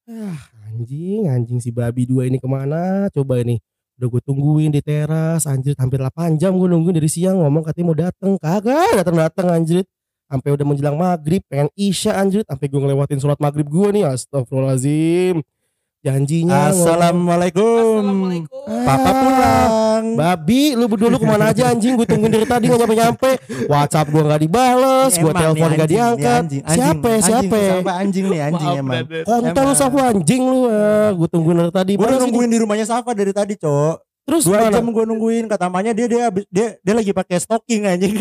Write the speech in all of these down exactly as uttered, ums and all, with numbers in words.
Ah, anjing, anjing si babi dua ini kemana? Coba ini. Udah gue tungguin di teras, anjir hampir delapan jam gue nungguin dari siang ngomong katanya mau dateng, kagak datang-datang anjir. Sampai udah menjelang maghrib, pengen isya anjir, sampai gue ngelewatin sholat maghrib gue nih, astagfirullahaladzim. Janjinya ngomong. Assalamualaikum. Assalamualaikum. Papa pulang. Babi, lu berdua lu kemana aja anjing? Gue tungguin dari tadi gak nyampe-nyampe. WhatsApp gue gak dibales, gue telepon gak diangkat. Siapa? Siapa? Siapa anjing nih anjing Maaf, emang. Dad. Kontol lu Safu anjing lu. Gue tungguin dari tadi. Gue udah Mana sih nungguin di rumahnya Safa dari tadi, Cok. Terus Dua mana? jam gue nungguin, kata mamanya dia dia habis- dia dia lagi pakai stocking anjing.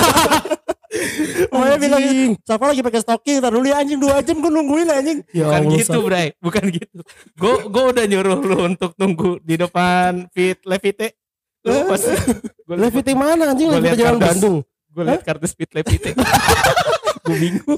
Mamanya bilang, Anjing. Safa lagi pakai stocking, tar dulu ya anjing dua jam gue nungguin anjing. Ya Bukan Allah, gitu, Saf. Bray. Bukan gitu. Gue gue udah nyuruh lu untuk tunggu di depan Fit Levite. Lu pas gue Levite mana anjing? Gua Levite liat Jalan kardus. Bandung. gue liat kartus Fit Levite. Gue bingung.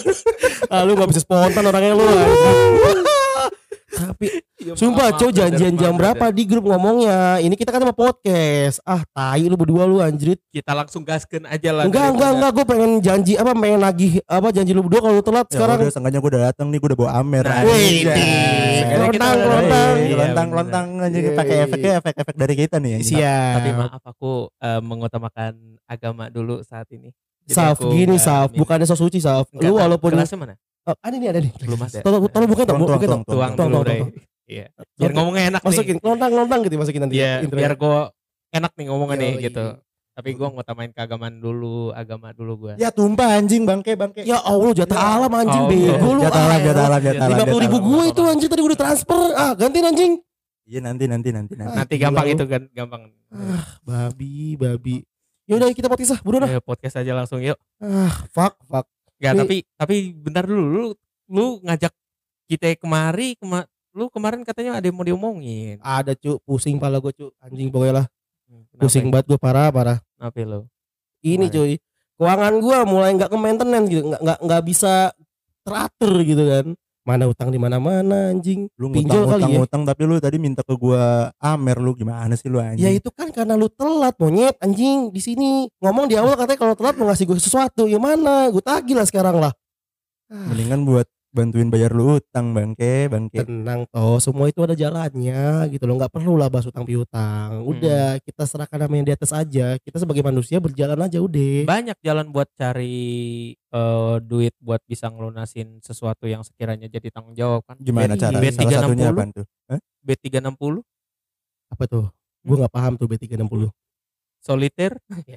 Ah, lu gak bisa spontan orangnya lu. anjing. Tapi Ya, sumpah maaf, cow maaf, janjian brother, jam maaf, berapa brother. di grup ngomongnya. Ini kita kan sama podcast. Ah tai lu berdua lu anjrit. Kita langsung gaskeun aja lah. Enggak enggak enggak gue pengen janji apa pengen nagih apa janji lu berdua kalau lu telat Ya sekarang. udah, seenggaknya gue udah datang nih, gue udah bawa Amer. Nah, anjing. Wih, iya. di- Sekarang kita lontang, udah- lontang. Iya, Lontang bener. lontang anjing, Iya, pakai iya, efeknya efek-efek dari kita nih anjing. Siap. Tapi maaf aku eh, mengutamakan agama dulu saat ini. Jadi Saf aku gini nggak Saf, min- bukannya so suci Saf. nggak Lu tahu. walaupun Gelasnya mana? oh, ada nih ada nih. Belum ada. Tolong tolong bukan Tuang, dong, tuang, bukan tuang, dong. Tuang Tuang, dulu, tuang, Bray. tuang. Iya. Biar ngomongnya enak Masukin nih. lontang lontang gitu masukin nanti. Iya, intro. biar gue enak nih ngomongnya nih Yoi. gitu. Tapi gue ngutamain keagamaan dulu, agama dulu gue. Ya tumpah anjing, bangke bangke. Ya Allah jatah alam anjing Oh, bego lu. Jatah alam, jatah alam, jatah alam. lima puluh ribu jatah alam. gue itu anjing tadi gue udah transfer. Ah gantiin anjing. Iya nanti nanti nanti nanti. Nanti Gila gampang lu. itu kan, gampang. Ah babi babi. Yaudah kita podcast lah buruan lah. Ayo podcast aja langsung yuk. Ah fuck fuck. Gak, Nih. tapi tapi bentar dulu, lu lu ngajak kita kemari, kema, lu kemarin katanya ada yang mau diomongin. Ada cu pusing pala gue cu anjing pokoknya lah. Kenapa Pusing ya? banget gue parah parah. Kenapa ya lo? Ini Kemarin. cuy. Keuangan gue mulai nggak ke maintenance gitu, nggak nggak nggak bisa teratur gitu kan. Mana utang di mana-mana anjing. Lu Pinjol ngutang kali ngutang ya. ngutang tapi lu tadi minta ke gua Amer, lu gimana sih lu anjing? Ya itu kan karena lu telat monyet anjing di sini. Ngomong di awal katanya kalau telat mau ngasih gue sesuatu. Ya mana? Gue tagih lah sekarang lah. Mendingan buat bantuin bayar lu utang bangke bangke. Tenang toh, semua itu ada jalannya gitu loh. Nggak perlu lah bahas utang piutang. Udah kita serahkan sama yang di atas aja. Kita sebagai manusia berjalan aja udah. Banyak jalan buat cari eh, duit buat bisa ngelunasin sesuatu yang sekiranya jadi tanggung jawab kan. Gimana Iya. cara? B Salah tiga enam satunya puluh. apa tuh? Hah? B tiga enam puluh, Apa tuh? Gue nggak paham tuh B tiga enam puluh. soliter.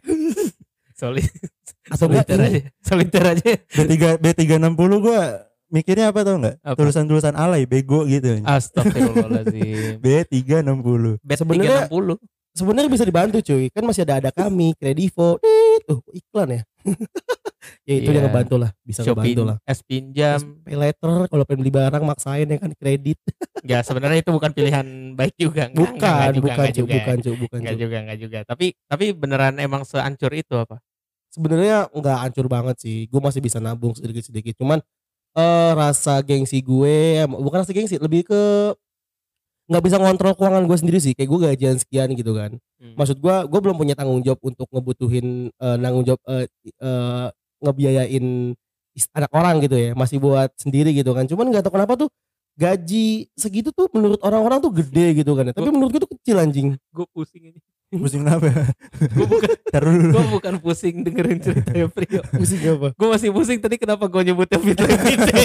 Solid, Atau enggak soliter ini? aja. Soliter aja. B tiga B tiga enam puluh gua mikirnya apa tau enggak? Apa? Tulisan-tulisan alay bego gitu. Astagfirullahaladzim. B tiga enam puluh. B tiga Sebenarnya- enam puluh. Sebenarnya bisa dibantu cuy. Kan masih ada ada kami, Kredivo. Tit, tuh iklan ya. Ya itu Iya. yang ngebantu lah, bisa Shopee, ngebantu lah. es pinjam. Pay later kalau pengen beli barang maksain ya kan kredit. Ya sebenarnya itu bukan pilihan baik juga. Enggak, Bukan, enggak, enggak juga, bukan enggak cuy, juga. bukan cuy, bukan Enggak cuy. juga, enggak juga. Tapi tapi beneran emang seancur itu apa? Sebenarnya nggak hancur banget sih. Gue masih bisa nabung sedikit-sedikit. Cuman eh rasa gengsi gue, bukan rasa gengsi, lebih ke nggak bisa ngontrol keuangan gue sendiri sih. Kayak gue gajian sekian gitu kan. Hmm. Maksud gue, gue belum punya tanggung jawab untuk ngebutuhin eh, tanggung jawab eh, eh, ngebiayain is- anak orang gitu ya. Masih buat sendiri gitu kan. Cuman nggak tahu kenapa tuh gaji segitu tuh menurut orang-orang tuh gede gitu kan. Tapi menurut gue tuh kecil anjing. Gue pusing ini. Pusing kenapa? Gue bukan Taruh dulu. gue bukan pusing dengerin cerita Prio. Pusing apa? Gue masih pusing tadi kenapa gue nyebutnya Fit Levite.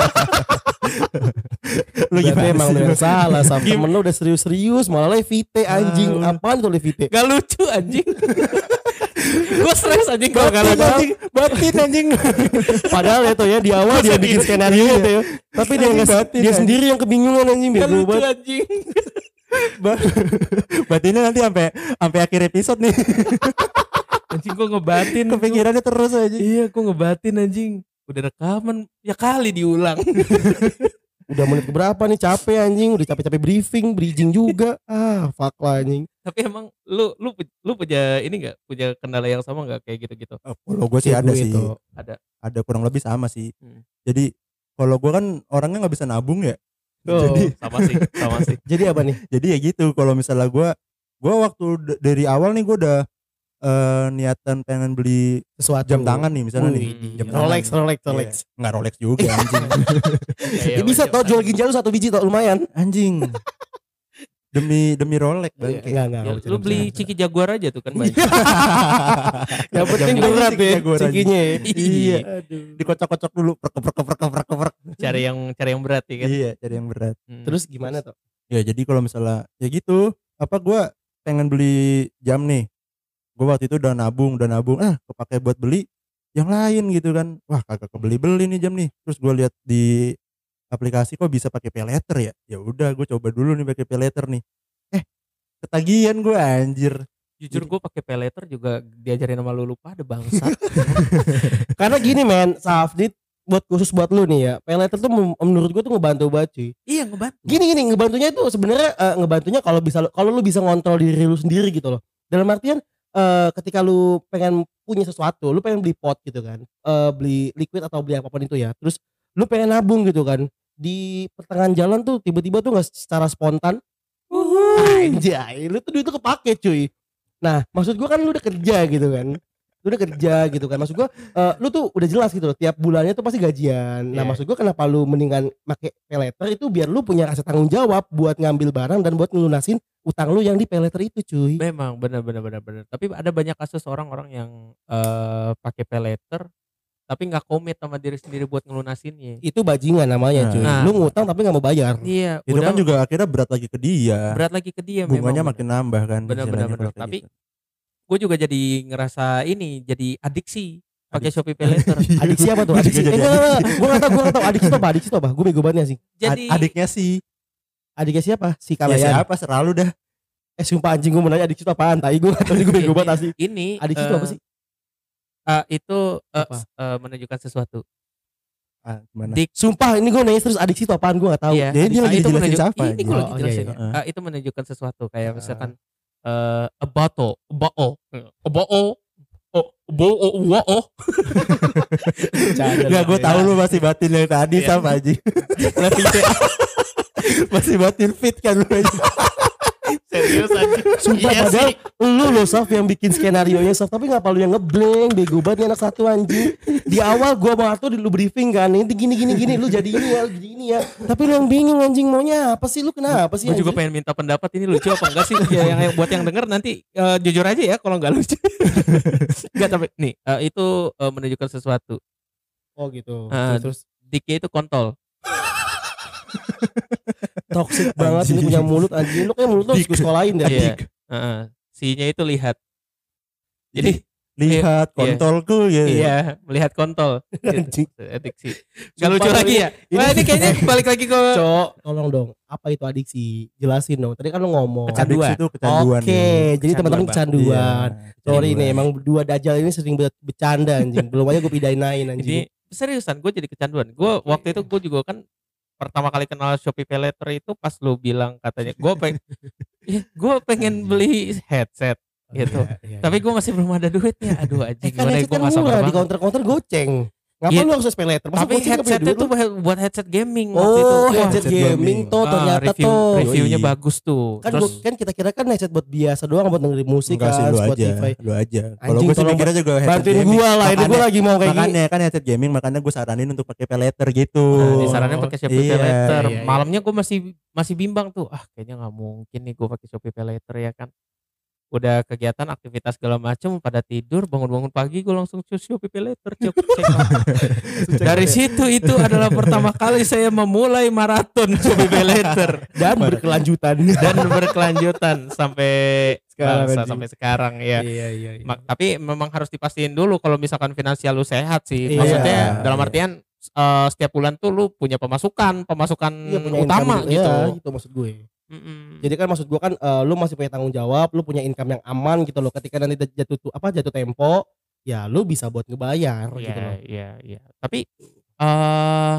Lu Berarti gimana emang sih? lu lu? yang salah. Sama temen lu udah serius-serius malah Levite anjing. Ah, Apaan tuh Levite? Gak lucu anjing. Gue stres anjing kalau gak Batin lucu. anjing, batin anjing. Padahal ya tuh ya di awal dia bikin skenario Iya. gitu ya. Tapi dia Anjing nggak batin, dia anjing. sendiri yang kebingungan anjing Gak bego lucu banget. anjing. Ba- Batinnya nanti sampai sampai akhir episode nih. Anjing gue ngebatin. Kepikirannya terus aja. Iya gue ngebatin anjing. Udah rekaman ya kali diulang. Udah menit keberapa nih capek anjing, udah capek-capek briefing, bridging juga. Ah, fuck lah anjing. Tapi emang lu lu pu- lu punya ini nggak punya kendala yang sama nggak kayak gitu-gitu? Kalau gue sih Kayak ada gue sih. itu. Ada. Ada kurang lebih sama sih. Hmm. Jadi kalau gue kan orangnya nggak bisa nabung ya. Oh. Jadi Sama sih, sama sih. Jadi apa nih? jadi ya gitu. Kalau misalnya gue gue waktu d- dari awal nih gue udah eh, niatan pengen beli Sesuatu. jam tangan nih misalnya nih. Wih, Jam tangan Rolex, nih. Rolex, Iya. Rolex. Nggak Rolex juga anjing. Ya bisa tau jual ginjal lu satu biji tau lumayan. Anjing. Demi demi Rolex Enggak, bangke. enggak, Ya, enggak. lu beli ciki Jaguar aja tuh kan banyak. Yang penting Jam berat ciki ya Jaguar aja. cikinya ya. Iya. Aduh. Dikocok-kocok dulu. Prek prek prek prek prek. Cari yang cari yang berat ya kan. Iya, cari yang berat. Hmm. Terus gimana tuh? Ya jadi kalau misalnya ya gitu, apa gua pengen beli jam nih. Gua waktu itu udah nabung, udah nabung, ah kepake buat beli yang lain gitu kan. Wah, kagak kebeli-beli nih jam nih. Terus gua lihat di aplikasi kok bisa pakai pay later ya. Ya udah gua coba dulu nih pakai pay later nih. Eh, ketagihan gua anjir. Jujur gue pakai pay later juga diajarin sama lu lupa ada bangsat. Karena gini men, Saf, dit buat khusus buat lu nih ya. Pay later tuh mem- menurut gua tuh ngebantu banget cuy. Iya ngebantu. Gini gini ngebantunya itu sebenarnya eh, ngebantunya kalau bisa kalau lu bisa ngontrol diri lu sendiri gitu loh. Dalam artian eh, ketika lu pengen punya sesuatu, lu pengen beli pot gitu kan. Eh, beli liquid atau beli apapun itu ya. Terus lu pengen nabung gitu kan. Di pertengahan jalan tuh tiba-tiba tuh nggak secara spontan. Anjay, lu tuh duit tuh kepake cuy. Nah, maksud gua kan lu udah kerja gitu kan. Lu udah kerja gitu kan. Maksud gua eh, lu tuh udah jelas gitu loh. Tiap bulannya tuh pasti gajian. Nah, Iya. maksud gua kenapa lu mendingan make pay later itu biar lu punya rasa tanggung jawab buat ngambil barang dan buat ngelunasin utang lu yang di pay later itu cuy. Memang benar benar benar benar. Tapi ada banyak kasus orang-orang yang eh, pakai pay later tapi nggak komit sama diri sendiri buat ngelunasinnya. Itu bajingan namanya Nah. cuy. Nah. Lu ngutang tapi nggak mau bayar. Iya, Itu udah kan juga akhirnya berat lagi ke dia. berat lagi ke dia Bunganya memang. makin nambah kan. Benar, istilahnya benar, kalau benar. kayak Tapi gitu. Gue juga jadi ngerasa ini jadi adiksi pakai Adiksi. Shopee Pay Later. Adiksi apa tuh? Gua Adiksi. juga Eh, jadi enggak, enggak, enggak. Gua enggak tahu, gua enggak tahu adiksi itu apa? Adiksi itu apa? Gua bego banget sih. Jadi Ad- adiknya sih. Adiknya siapa? Si Ya Kalayan. siapa selalu dah. Eh sumpah anjing gua mau nanya adiksi itu apaan? Tai gua enggak tahu nih, gua bego banget asli. ini Adiksi itu eh, apa sih? eh, itu eh, Apa? s- eh, menunjukkan sesuatu. Ah, gimana? Dik, Sumpah ini gua nanya terus adiksi itu apaan gua enggak tahu. iya, Dia- dia adiksi- lagi itu jelasin menunjuk- siapa, Ini anjing? gue lagi Oh, iya, jelasin. iya. Eh, itu menunjukkan sesuatu kayak Ah. misalkan eh a bottle, a bottle, a bottle, oh, bo, oh, wa, oh. Enggak, gue tahu lu masih batin yang tadi Iya. sama aja. Masih batin fit kan lu aja. Serius aja. Sumpah Iya padahal sih. lu loh Saf yang bikin skenario nya Saf, tapi ngapa lu yang ngeblank bego banget nih anak satu anjing. Di awal gua mau tuh lu briefing kan, ini gini gini gini lu jadi ini ya, lu jadi ini ya. Tapi lu yang bingung anjing maunya apa sih, lu kenapa sih? Gue juga anjing? pengen minta pendapat ini lucu apa enggak sih? Ya yang yang- buat yang denger nanti eh, jujur aja ya kalau enggak lucu. Enggak tapi nih eh, itu eh, menunjukkan sesuatu. Oh gitu. Eh, Terus Diknya itu kontol. toxic banget ini Anjing. punya mulut anjing. Lu kayak mulut lu harus Dik. gue sekolahin deh. Iya. Heeh. Si-nya itu lihat. Jadi Lihat kontolku ya. iya, melihat kontol. Anjing. Gitu. Adiksi. Gak Sumpah lucu lu lagi ini- ya? ini- Wah, ini kayaknya balik lagi ke Cok, tolong dong. Apa itu adiksi? Jelasin dong. Tadi kan lu ngomong. Kecanduan. Adiksi itu kecanduan. Oke, ya. jadi teman-teman kecanduan. Iya, Sorry kecanduan. nih, emang dua dajal ini sering be- bercanda anjing. Belum aja gue pidanain Jadi anjing. seriusan gue jadi kecanduan. Gue waktu itu gue juga kan pertama kali kenal Shopee Pay Later itu pas lu bilang katanya gue pengen gue pengen beli headset gitu. Iya, iya, Tapi iya. gue masih belum ada duitnya. Aduh Eh anjing kan gimana headset gue kan gak sabar murah di banget. counter-counter goceng. Ngapa Iya, lu harus pay later? Masa Tapi goceng nggak punya headsetnya duit tuh lu? buat headset gaming waktu itu. Oh, Wah, headset headset gaming gaming. tuh ah, ternyata review, tuh. reviewnya Yoi. bagus tuh. Kan Terus gua- kan kita kira kan headset buat biasa doang buat dengerin musik Enggak sih kan, lu aja, Spotify. lu aja. Kalau Anjing, gue sih tolong mikirnya juga headset Bantuin gaming. gua lah, ini gua Makanya- lagi mau kayak gini. Makanya kan headset gaming, makanya gue saranin untuk pakai pay later gitu. Nah, disarankan pakai Shopee Pay Iya, Later. iya, iya. Malamnya gue masih masih bimbang tuh. Ah, kayaknya nggak mungkin nih gue pakai Shopee Pay Later ya kan. Udah kegiatan aktivitas segala macam pada tidur, bangun-bangun pagi gue langsung cus Shopee Pay Later. Cek, cek. Dari situ itu adalah pertama kali saya memulai maraton Shopee Pay Later Dan berkelanjutan. dan berkelanjutan sampai Sekarang, bangsa, anjing. sampai sekarang ya. Iya iya iya. Ma- tapi memang harus dipastiin dulu kalau misalkan finansial lu sehat sih. Iya. Maksudnya dalam Iya. artian eh, setiap bulan tuh lu punya pemasukan, pemasukan Iya, punya utama income gitu. Iya, itu maksud gue. Mm-mm. Jadi kan maksud gua kan eh, lu masih punya tanggung jawab, lu punya income yang aman gitu loh. Ketika nanti jatuh tu- apa jatuh tempo, ya lu bisa buat ngebayar Iya, gitu loh. iya, iya. Tapi eh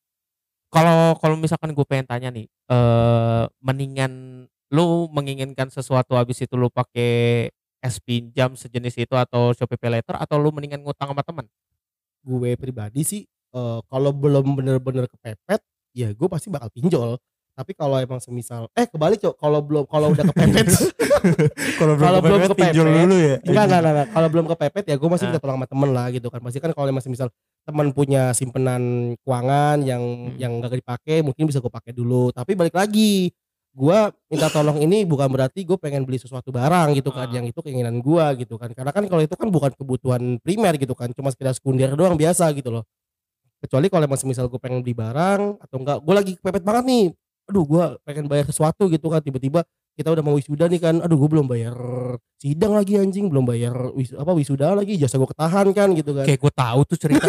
kalau kalau misalkan gue pengen tanya nih, eh mendingan lu menginginkan sesuatu habis itu lu pakai es pinjam sejenis itu atau Shopee Pay Later atau lu mendingan ngutang sama teman? Gue pribadi sih eh, kalau belum bener-bener kepepet, ya gue pasti bakal pinjol. Tapi kalau emang semisal eh kebalik Cok, kalau belum kalau udah kepepet Kalau belum Kalau belum kepepet kepepet, pinjol dulu ya. enggak enggak enggak, enggak. Kalau belum kepepet ya gue masih Ah. minta tolong sama temen lah gitu kan. Pasti kan kalau masih misal teman punya simpenan keuangan yang Hmm. yang enggak dipakai mungkin bisa gue pakai dulu. Tapi balik lagi, gue minta tolong ini bukan berarti gue pengen beli sesuatu barang gitu kan, Ah. yang itu keinginan gue gitu kan. Karena kan kalau itu kan bukan kebutuhan primer gitu kan, cuma sekedar sekunder doang biasa gitu loh. Kecuali kalau emang semisal gue pengen beli barang atau enggak gue lagi kepepet banget nih, aduh gue pengen bayar sesuatu gitu kan, tiba-tiba kita udah mau wisuda nih kan, aduh gue belum bayar sidang lagi anjing, belum bayar wis, apa wisuda lagi, jasa gue ketahan kan gitu kan. Kayak gue tahu tuh cerita.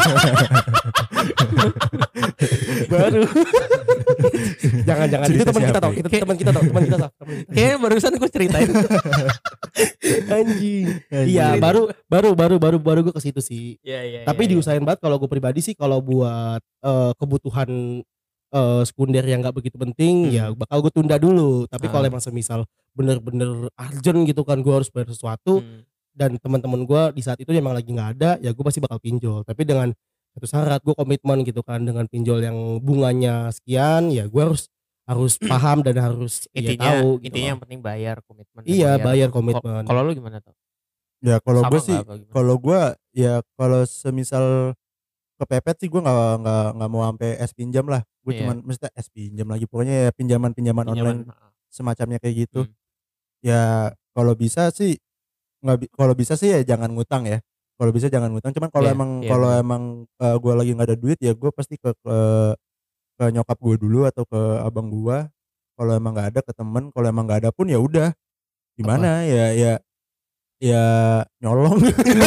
Baru jangan-jangan itu Cerita teman kita siapa tau, ya? kita teman kita tau, teman kita tau, teman kita. Kayaknya barusan gue ceritain. Anjing. Anjing. Iya, baru baru baru baru baru gue ke situ sih. Iya iya. Tapi iya, diusahain banget kalau gue pribadi sih, kalau buat eh, kebutuhan eh, sekunder yang nggak begitu penting Hmm. ya bakal gue tunda dulu. Tapi kalau Ah. emang semisal bener-bener urgent gitu kan, gue harus bayar sesuatu Hmm. dan teman-teman gue di saat itu emang lagi nggak ada, ya gue pasti bakal pinjol. Tapi dengan satu syarat, gue komitmen gitu kan, dengan pinjol yang bunganya sekian, ya gue harus harus paham dan harus ya Intinya tahu gitu intinya loh. yang penting bayar komitmen. dan Iya, bayar Ko- komitmen. Kalau lu gimana tuh? Ya kalau Sama gue sih, nggak apa gimana? kalau gue ya kalau semisal kepepet sih gue nggak nggak nggak mau sampai es pinjam lah. Gue Iya. cuman mesti es pinjam lagi, pokoknya ya pinjaman pinjaman online Pinjaman, ah. semacamnya kayak gitu. Hmm. Ya kalau bisa sih nggak bi- kalau bisa sih ya jangan ngutang ya. Kalau bisa jangan ngutang. Cuman kalau Iya, emang iya, kalau benar. emang gue lagi nggak ada duit ya gue pasti ke ke, ke nyokap gue dulu atau ke abang gue. Kalau emang nggak ada ke temen. Kalau emang nggak ada pun ya udah gimana ya ya ya nyolong.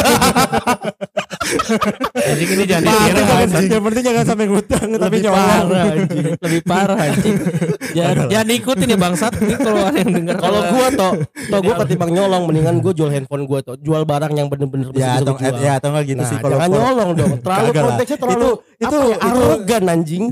Anjing ini jangan Parah, ditiru jangan- anjing. yang penting jangan sampai ngutang tapi Lebih nyolong. parah anjing. Lebih parah anjing. Jangan, Parah. jangan ikutin ya bangsat. Ini kalau ada yang denger. Kalau gua toh, toh gua ketimbang nyolong mendingan gua jual handphone gua toh, jual barang yang bener-bener Ya bisa atau gua jual. ya atau enggak gitu Nah, sih kalau jangan kalau- nyolong dong. Terlalu Kagak lah. konteksnya terlalu Itu- itu itu- itu itu- arogan anjing.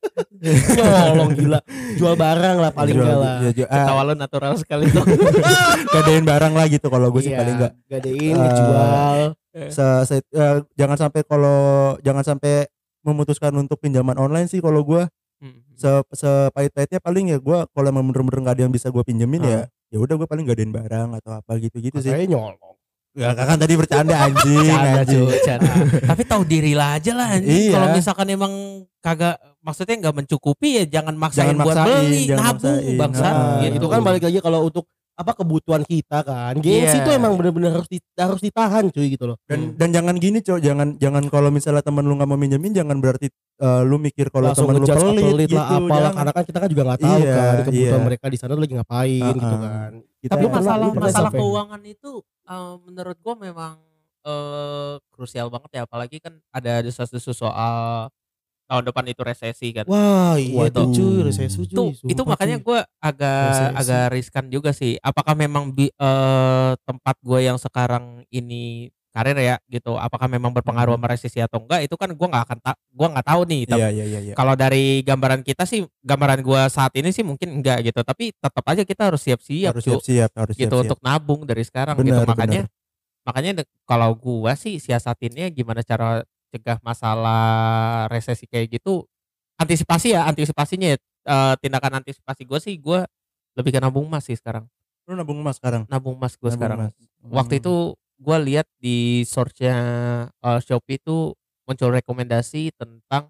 Nyolong gila. Jual barang lah paling Jual- enggak lah. ya, ju- ah, Ketawa lu natural sekali tuh. gadein barang lah gitu kalau gue sih Iya, paling enggak. gadein, Eh, ngejual. Se- se- eh, jangan sampai kalau jangan sampai memutuskan untuk pinjaman online sih kalau gue Hmm. se sepahit-pahitnya paling ya gue kalau emang bener-bener nggak ada yang bisa gue pinjemin ya Ah. ya udah gue paling gadein barang atau apa gitu-gitu sih. Makanya nyolong. Ya kan tadi bercanda anjing. Canda, anjing. cu, canda. Tapi tahu diri lah aja lah anjing. Iya. Kalau misalkan emang kagak maksudnya nggak mencukupi ya jangan maksain Jangan buat maksain, beli, jangan nabung maksain. bangsat Nah, gitu. Itu kan balik lagi kalau untuk apa kebutuhan kita kan. Gengsi Iya. itu emang bener-bener harus di- harus ditahan cuy gitu loh. Dan Hmm. dan jangan gini cok, jangan jangan kalau misalnya teman lu nggak mau minjemin jangan berarti eh, lu mikir kalau Langsung teman lu ngejudge pelit, pelit gitu. lah apalah, Jangan. karena kan kita kan juga nggak tahu Iya, kan kebutuhan iya. mereka di sana tuh lagi ngapain Uh-uh. gitu kan. Kita Tapi pernah- masalah lu pernah masalah sampai- keuangan itu eh, menurut gua memang eh, krusial banget ya, apalagi kan ada desas-desus soal tahun depan itu resesi kan. Wah, iya Waduh. tuh cuy, resesi cuy. itu itu sumpah, makanya cuy. gue agak Resesi. agak riskan juga sih. Apakah memang bi- eh, tempat gue yang sekarang ini karir ya gitu, apakah memang berpengaruh Hmm. sama resesi atau enggak? Itu kan gue nggak akan tak gue nggak tahu nih. Tapi Iya iya iya. iya. kalau dari gambaran kita sih, gambaran gue saat ini sih mungkin enggak gitu. Tapi tetap aja kita harus siap-siap Harus Cuk, siap-siap, harus gitu siap-siap. untuk nabung dari sekarang Benar, gitu. Makanya benar. makanya de- kalau gue sih siasatinnya gimana cara cegah masalah resesi kayak gitu. Antisipasi ya, antisipasinya ya, eh, tindakan antisipasi gue sih gue lebih ke nabung emas sih sekarang. Lu nabung emas sekarang? Nabung emas gue Nabung sekarang. emas. Waktu Hmm. itu gue lihat di searchnya eh, Shopee itu muncul rekomendasi tentang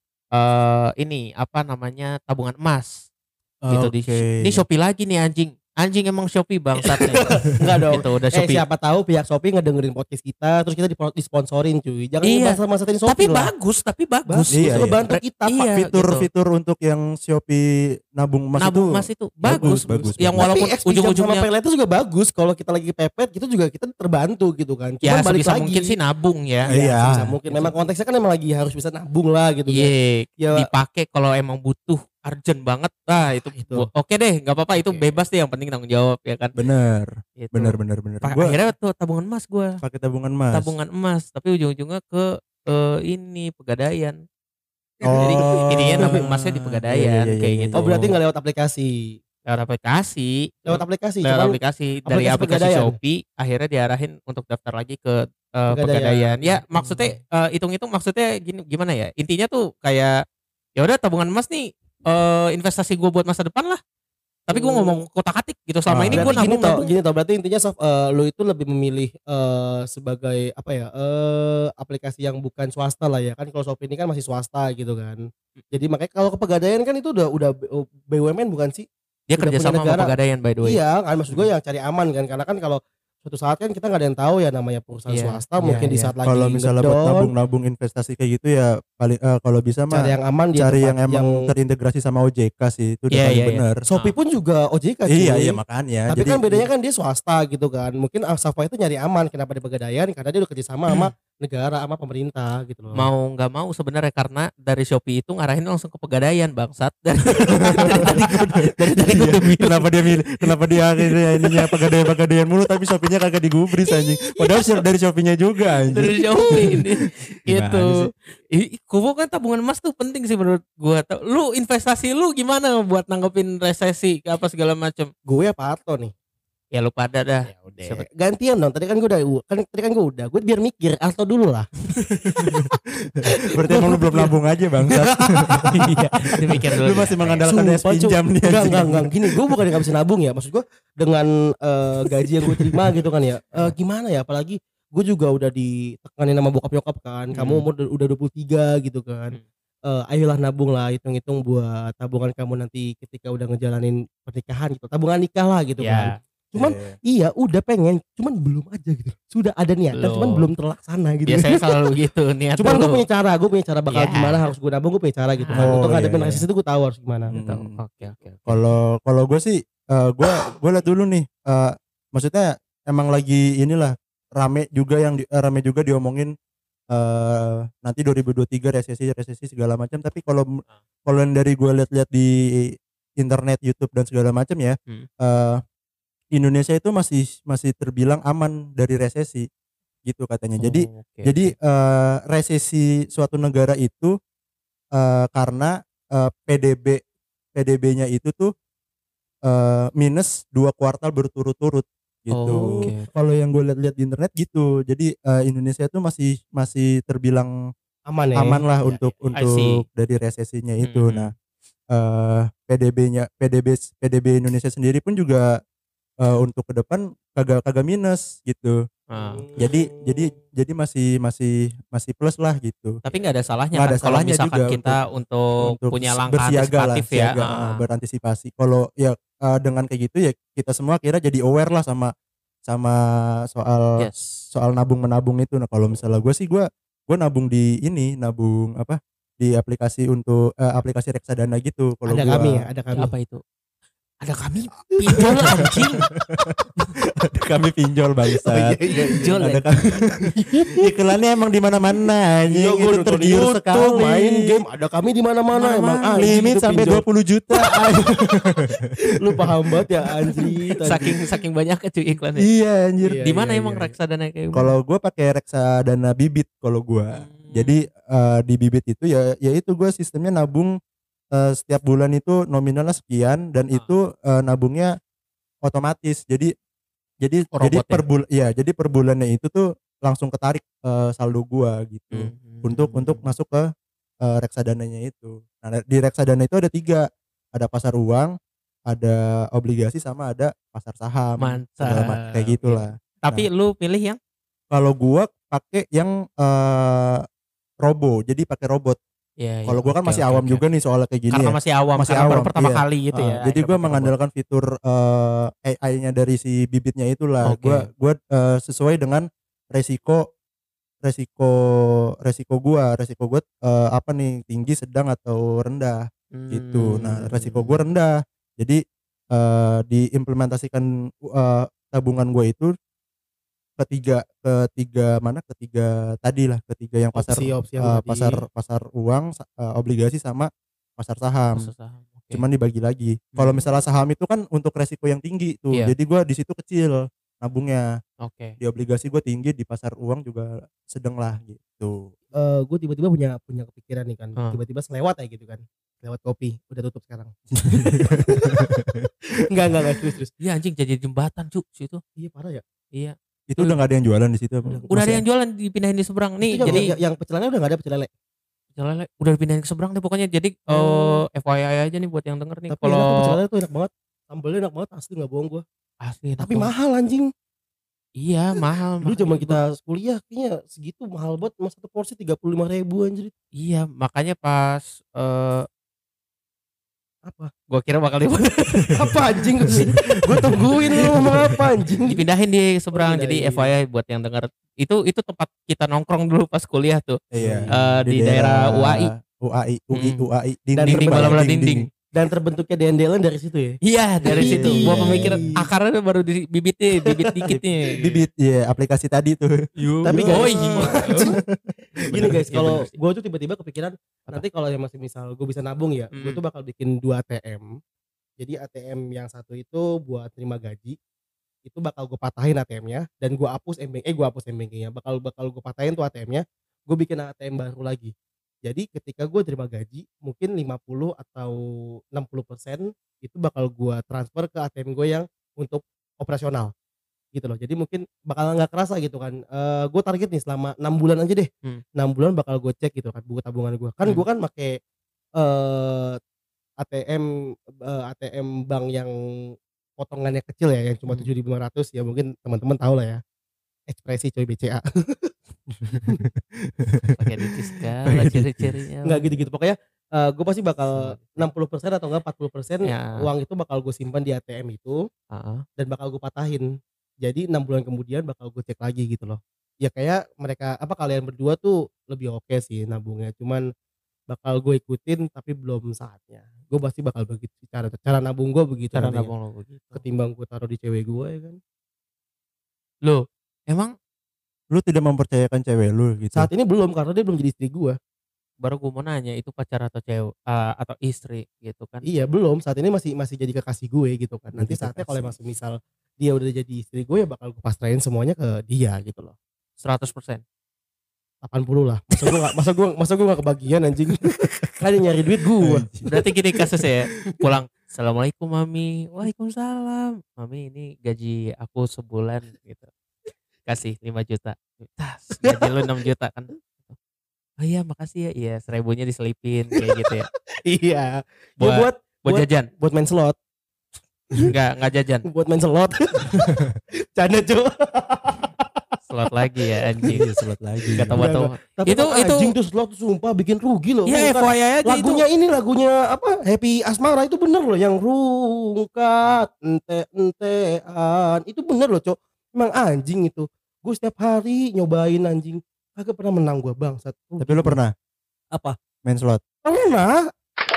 eh ini apa namanya tabungan emas gitu di Oke. ini Shopee lagi nih anjing. Anjing emang Shopee bangsat nih. Enggak dong. Gitu udah Eh Shopee. siapa tahu pihak Shopee ngedengerin podcast kita terus kita dipo- disponsorin cuy. Jangan Iya. masalah-masalahin Shopee Tapi lah. bagus, tapi bagus. Bagus, Iya, itu iya. bantu kita Pak. Iya, Fitur-fitur untuk yang Shopee nabung emas nabung itu emas itu bagus, bagus, bagus, Yang bagus. walaupun Tapi ex pinjam sama ujung-ujungnya pay later juga bagus. Kalau kita lagi pepet gitu juga kita terbantu gitu kan. Cuma ya balik sebisa lagi. mungkin sih nabung ya. Iya. Iya, sebisa mungkin. Memang konteksnya kan emang lagi harus bisa nabung lah gitu kan. Iya, Ya, dipakai kalau emang butuh urgent banget. Nah, itu, Itu. bu- oke deh, nggak apa-apa itu Oke. bebas deh, yang penting tanggung jawab ya kan. Bener, Gitu. bener, bener, bener. Pa- Gua akhirnya tuh tabungan emas gua. pakai tabungan emas. Tabungan emas, tapi ujung-ujungnya ke eh, ini pegadaian. Oh. Jadi intinya nabung emasnya di pegadaian Iya, iya, iya, kayak iya, gitu. Oh berarti nggak lewat aplikasi. lewat aplikasi. Lewat aplikasi. Lewat Cuman aplikasi dari aplikasi aplikasi pegadaian. Shopee akhirnya diarahin untuk daftar lagi ke eh, Pegadaian. pegadaian. Ya Hmm. maksudnya eh, hitung-hitung maksudnya gini gimana ya? Intinya tuh kayak ya udah tabungan emas nih eh, investasi gue buat masa depan lah. Tapi gue Hmm. ngomong kotak-atik gitu. Selama Ah, ini gue Berarti gini nabung tau, nabung. gini tau berarti intinya Sof, eh, lu itu lebih memilih eh, sebagai apa ya eh aplikasi yang bukan swasta lah ya kan, kalau Shopee ini kan masih swasta gitu kan. Jadi makanya kalau ke Pegadaian kan itu udah udah B U M N bukan sih? Dia Udah punya kerja sama sama negara. Pegadaian by the way. Iya kan, maksud gue yang cari aman kan, karena kan kalau suatu saat kan kita nggak ada yang tahu ya namanya perusahaan Iya, swasta iya, mungkin di iya. saat lagi Kalau misalnya buat ngedown, nabung-nabung investasi kayak gitu ya paling eh, kalau bisa mah cari yang aman di cari tempat yang emang yang terintegrasi sama O J K sih, itu udah Iya, paling iya, iya. bener. Shopee pun juga O J K cuy. Iya iya makanya. Tapi Jadi kan bedanya kan dia swasta gitu kan. Mungkin Safa itu nyari aman, kenapa di Pegadaian? Karena dia udah kerja sama sama negara, sama pemerintah gitu loh. Mau nggak mau sebenarnya karena dari Shopee itu ngarahin langsung ke Pegadaian bangsat. Dari, dari tadi gue dari tadi gue Iya, udah bilang. kenapa dia milih kenapa dia akhirnya ininya pegadaian-pegadaian mulu tapi Shopee-nya kagak digubris anjing. Padahal sur- dari Shopee-nya juga anjing. Dari Shopee ini gitu. Gimana Ih, kubu kan tabungan emas tuh penting sih menurut gua. Ta- Lu investasi lu gimana buat nanggepin resesi apa segala macam? Gue apa Arto nih? Ya lu pada dah. Ya udah. Siapa- Gantian dong. Tadi kan gue udah kan tadi kan gue udah. Gue biar mikir Arto dulu lah. Berarti emang lu belum nabung aja bangsat. Iya, dimikir dulu. Lu masih mengandalkan es Sumpah, pinjam Cuk. nih Enggak, anjing. enggak, enggak. Gini, gue bukan nggak bisa nabung ya. Maksud gue dengan eh, gaji yang gue terima gitu kan ya. Eh, gimana ya? Apalagi gue juga udah ditekanin sama bokap nyokap kan. Kamu Hmm. umur udah udah dua puluh tiga gitu kan. Eh, ayolah nabung lah, hitung-hitung buat tabungan kamu nanti ketika udah ngejalanin pernikahan gitu. Tabungan nikah lah gitu kan. Ya, Cuman Iya. iya udah pengen, cuman belum aja gitu. Sudah ada niatan, Belum. cuman belum terlaksana gitu. biasanya selalu gitu niat Cuman gue dulu. punya cara, gue punya cara bakal Ya. gimana harus gue nabung, gue punya cara gitu kan. Oh, Untuk iya, ngadepin iya. resesi itu gue tahu harus gimana. Hmm. Gitu. Oke, oke. oke. Kalau kalau gue sih eh, gue gue liat dulu nih eh, maksudnya emang lagi inilah rame juga yang di, eh, rame juga diomongin eh nanti dua ribu dua puluh tiga resesi resesi segala macam, tapi kalau kalau yang dari gue lihat-lihat di internet YouTube dan segala macam ya Hmm. eh, Indonesia itu masih masih terbilang aman dari resesi gitu katanya. Jadi Oh, oke, jadi oke. eh, resesi suatu negara itu eh, karena eh, P D B P D B-nya itu tuh eh, minus dua kuartal berturut-turut gitu. Oh, oke. Kalau yang gue lihat-lihat di internet gitu. Jadi eh, Indonesia itu masih masih terbilang Aman ya. aman lah Iya, untuk iya. I see. untuk dari resesinya itu. Mhm. Nah, eh P D B-nya P D B P D B Indonesia sendiri pun juga eh, untuk ke depan kagak kagak minus gitu. Ah. Jadi jadi jadi masih masih masih plus lah gitu. Tapi nggak ada salahnya Nggak kan ada kalau salahnya misalkan juga kita untuk, Untuk punya s- langkah bersiaga lah, antisipatif ya. siaga, Ah. eh, berantisipasi. Kalau ya eh, dengan kayak gitu ya kita semua kira jadi aware lah sama sama soal Yes. soal nabung menabung itu. Nah kalau misalnya gue sih gue gue nabung di ini nabung apa di aplikasi untuk eh, aplikasi reksadana gitu. Kalau Ada gua- kami ya, ada kami. Apa itu? Ada kami pinjol anjing. ada kami pinjol bangsa. Oh, iya, iya. Pinjol Ada ya. kami. Iklannya emang di mana-mana anjing. Iya, gue Itu nonton tergiur YouTube, sekali. main game, ada kami di mana-mana emang anjing, Limit itu sampai pinjol. dua puluh juta. Lu paham banget ya anjir. Saking saking banyak cuy iklannya. Iya anjir. Iya, Di mana iya, emang iya. reksadana kayak gitu? Kalau gue pakai reksadana bibit kalau gue. Hmm. Jadi eh, di bibit itu ya ya itu gue sistemnya nabung eh, setiap bulan itu nominalnya sekian dan Ah. itu eh, nabungnya otomatis. Jadi jadi Oh, jadi robot ya? per bul ya jadi per bulannya itu tuh langsung ketarik eh, saldo gue gitu. Hmm. Untuk untuk masuk ke eh, reksadananya itu. Nah, di reksadana itu ada tiga. Ada pasar uang, ada obligasi sama ada pasar saham. Mantap. Segala ma- kayak gitulah. Tapi lu pilih yang Kalau gua pakai yang eh, robo, jadi pakai robot. ya, Kalau gua kan oke, masih oke, awam oke. juga nih soalnya kayak gini Karena ya. masih awam, Masih karena baru awam, pertama iya. kali gitu Ah, ya. jadi akhirnya gua pakai mengandalkan fitur eh, A I-nya dari si bibitnya itulah. Oke. Gua gua eh, sesuai dengan resiko resiko resiko gua, resiko gua eh, apa nih, tinggi, sedang atau rendah robot. gitu. Hmm. Nah, resiko gua rendah. Jadi eh, diimplementasikan eh, tabungan gua itu ketiga ketiga mana ketiga tadi lah ketiga yang pasar Opsi, opsi yang eh, tadi. pasar pasar uang sa- eh, obligasi sama pasar saham. Pasar saham, oke. Cuman dibagi lagi. Kalau Hmm. misalnya saham itu kan untuk resiko yang tinggi tuh. Iya. Jadi gua di situ kecil nabungnya. Oke. Di obligasi gua tinggi, di pasar uang juga sedang lah gitu. Eh, gue tiba-tiba punya punya kepikiran nih kan. Hmm. Tiba-tiba selewat ya gitu kan. Lewat kopi, udah tutup sekarang. Enggak, enggak, enggak, serius, serius. Iya anjing jadi jembatan cuk situ. Iya parah ya. Iya. Itu udah nggak ada yang jualan di situ apa? Udah ada Masih- yang jualan dipindahin di seberang nih. Itu yang, Jadi yang, yang pecelannya udah enggak ada pecel lele. Pecel lele udah dipindahin ke seberang deh pokoknya. Jadi Oh. eh F Y I aja nih buat yang denger nih. Tapi enak tuh pecel Kalau lele tuh enak banget. Sambelnya enak banget asli enggak bohong gua. asli enak Tapi banget. mahal anjing. Iya mahal. Dulu makanya zaman gua- kita kuliah kayaknya segitu mahal banget, mas satu porsi tiga puluh lima ribu anjir. Iya makanya pas eh Apa? gua kira bakal di- Apa anjing? Gua tungguin lu ngomong apa anjing. dipindahin di seberang. Oh, Jadi pindahin. F Y I buat yang denger. Itu itu tempat kita nongkrong dulu pas kuliah tuh. Iya. Eh, di daerah U A I. U A I, U I, Mm. U A I. Dan Dinding terbaik. bola-bola dinding. Dan terbentuknya dendelan dari situ ya. Iya dari Iya. situ. Gua pemikiran akarnya baru di bibitnya, bibit dikit nih. Bibit, iya aplikasi tadi tuh. Tapi oh guys, iya. Gini guys, Iya, kalau bener sih. gue tuh tiba-tiba kepikiran nanti kalau yang masih misal gue bisa nabung ya, gue Mm. tuh bakal bikin dua A T M. Jadi A T M yang satu itu buat terima gaji, itu bakal gue patahin A T M-nya dan gue hapus M-Bank, eh gue hapus M-Bankingnya, bakal bakal gue patahin tuh A T M-nya, gue bikin A T M baru lagi. Jadi ketika gue terima gaji, mungkin lima puluh atau enam puluh persen itu bakal gue transfer ke A T M gue yang untuk operasional gitu loh. Jadi mungkin bakal nggak kerasa gitu kan. Eh gue target nih selama enam bulan aja deh. Hmm. enam bulan bakal gue cek gitu kan buku tabungan gue. Kan Hmm. gue kan pakai eh A T M eh, A T M bank yang potongannya kecil ya, yang cuma Hmm. tujuh ribu lima ratus ya, mungkin teman-teman tahu lah ya. Ekspresi coy B C A. Pakai dikit segala ciri-cirinya. Enggak gitu-gitu. Pokoknya gue pasti bakal enam puluh persen atau enggak empat puluh persen Ya. uang itu bakal gue simpan di A T M itu Heeh. dan bakal gue patahin. Jadi enam bulan kemudian bakal gue cek lagi gitu loh. Ya kayak mereka apa kalian berdua tuh lebih oke sih nabungnya. Cuman bakal gue ikutin tapi belum saatnya. Gue pasti bakal begitu cara cara nabung gue begitu Cara nantinya. nabung lo begitu. Ketimbang gue taruh di cewek gue ya kan. Lo emang Lu tidak mempercayakan cewek lu gitu. Saat ini belum karena dia belum jadi istri gue. baru gue mau nanya itu pacar atau cewek ah, atau istri gitu kan? Iya belum. Saat ini masih masih jadi kekasih gue gitu kan. Nanti Jadi saatnya kalau kekasih. masih misal dia udah jadi istri gue ya bakal gue pasrahin semuanya ke dia gitu loh. seratus persen. delapan puluh lah. Masa gue gak, masa gue masa gue gak kebagian anjing. Kan yang nyari duit gue. Berarti gini kasusnya ya. Pulang. Assalamualaikum mami. Waalaikumsalam. Mami ini gaji aku sebulan gitu. Kasih lima juta. Tas. Gaji lu enam juta kan. Oh iya makasih ya. Iya seribunya diselipin kayak gitu ya. Iya. Ya Buat, buat buat buat- jajan. buat main slot. Enggak, enggak jajan. Buat main slot. Canda cuy. Slot lagi ya anjing. Iya, slot lagi. Enggak tahu-tahu. Tapi Itu- itu itu- anjing tuh slot tuh sumpah bikin rugi loh. Iya Bukan- F Y I aja lagunya ini lagunya apa Happy Asmara itu bener loh yang rungkat ente entean itu bener loh cok. Emang anjing itu. Gue setiap hari nyobain anjing kagak pernah menang gue bangsat. Tapi lu pernah Apa? main slot? Pernah.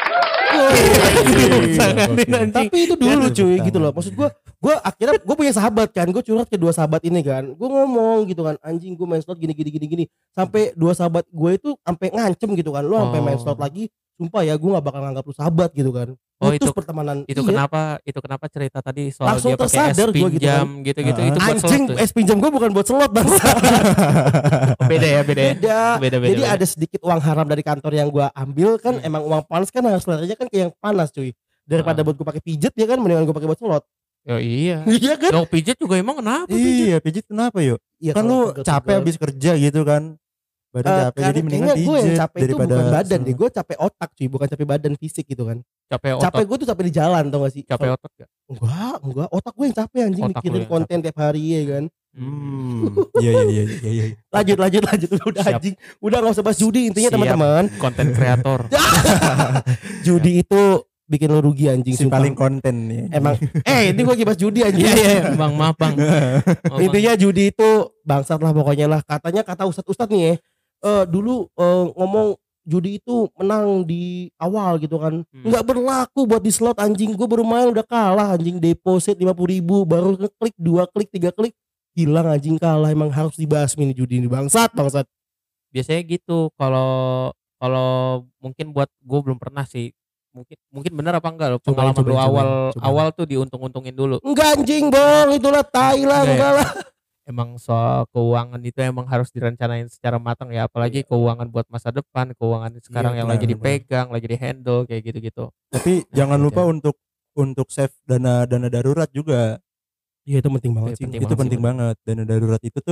Sanganin anjing. Tapi itu dulu Ya, cuy tepuk gitu loh. tangan. Maksud gue, gue akhirnya gue punya sahabat kan. Gue curhat ke dua sahabat ini kan. Gue ngomong gitu kan, anjing gue main slot gini gini gini gini. Sampai dua sahabat gue itu sampai ngancem gitu kan. Lu sampai main Oh. slot lagi, sumpah ya gue nggak bakal nganggap lu sahabat gitu kan. Oh, Putus itu- pertemanan. Itu Iya. kenapa itu kenapa cerita tadi soal Langsung dia pakai es tersadar gua gitu pinjam gitu-gitu Ah. itu buat Anjing slot tuh. es pinjam gue bukan buat slot bang. Beda ya, beda ya. Beda. Beda beda. Jadi beda. ada sedikit uang haram dari kantor yang gue ambil kan. Hmm. Emang uang panas kan harus larinya kan ke yang panas cuy. Daripada Ah. buat gue pakai pijet ya kan, mendingan gue pakai buat slot. Oh iya. Iya kan? Dok pijet juga emang kenapa pijet? Iya, pijit kenapa yuk? Iya, Kan kalau lu pegel-pegel. capek habis kerja gitu kan. Badan Eh, capek karena jadi mendingan kayaknya gue yang pijit capek itu daripada bukan badan slot. deh, gue capek otak cuy, bukan capek badan fisik gitu kan. Capek otot. Capek gue tuh capek di jalan tau gak sih? Capek Kalau- otot gak? Enggak, enggak, otak gue yang capek anjing Otak lu mikirin yang konten tiap hari ya kan. Hmm. Iya iya iya iya iya. Lanjut lanjut lanjut udah Siap. anjing. Udah enggak usah bahas judi intinya Siap. teman-teman. Konten kreator. Judi itu bikin lo rugi anjing Si sumpah. paling konten nih. Emang eh ini gue lagi bahas judi anjing. Iya iya, Bang, maaf Bang. Oh, Bang. Intinya judi itu bangsat lah pokoknya lah. Katanya kata ustad-ustad nih ya. eh, dulu eh, ngomong judi itu menang di awal gitu kan. Hmm. Nggak berlaku buat di slot anjing. Gue baru main udah kalah anjing, deposit lima puluh ribu baru ngeklik dua klik tiga klik hilang anjing, kalah. Emang harus dibasmi nih judi ini bangsat bangsat. Biasanya gitu kalau kalau mungkin buat gue belum pernah sih. Mungkin mungkin benar apa enggak lo Cobain, pengalaman lu cobain, awal cobain, cobain. awal tuh diuntung-untungin dulu. Enggak anjing bong, itulah tai lah Enggak ya? enggak lah. Emang soal keuangan itu emang harus direncanain secara matang ya, apalagi keuangan buat masa depan, keuangan sekarang yang benar, lagi benar. dipegang, lagi di handle kayak gitu-gitu. Tapi jangan lupa untuk untuk save dana dana darurat juga. Iya itu penting banget Iya, sih. penting Itu banget penting sih, banget. Dana darurat itu tuh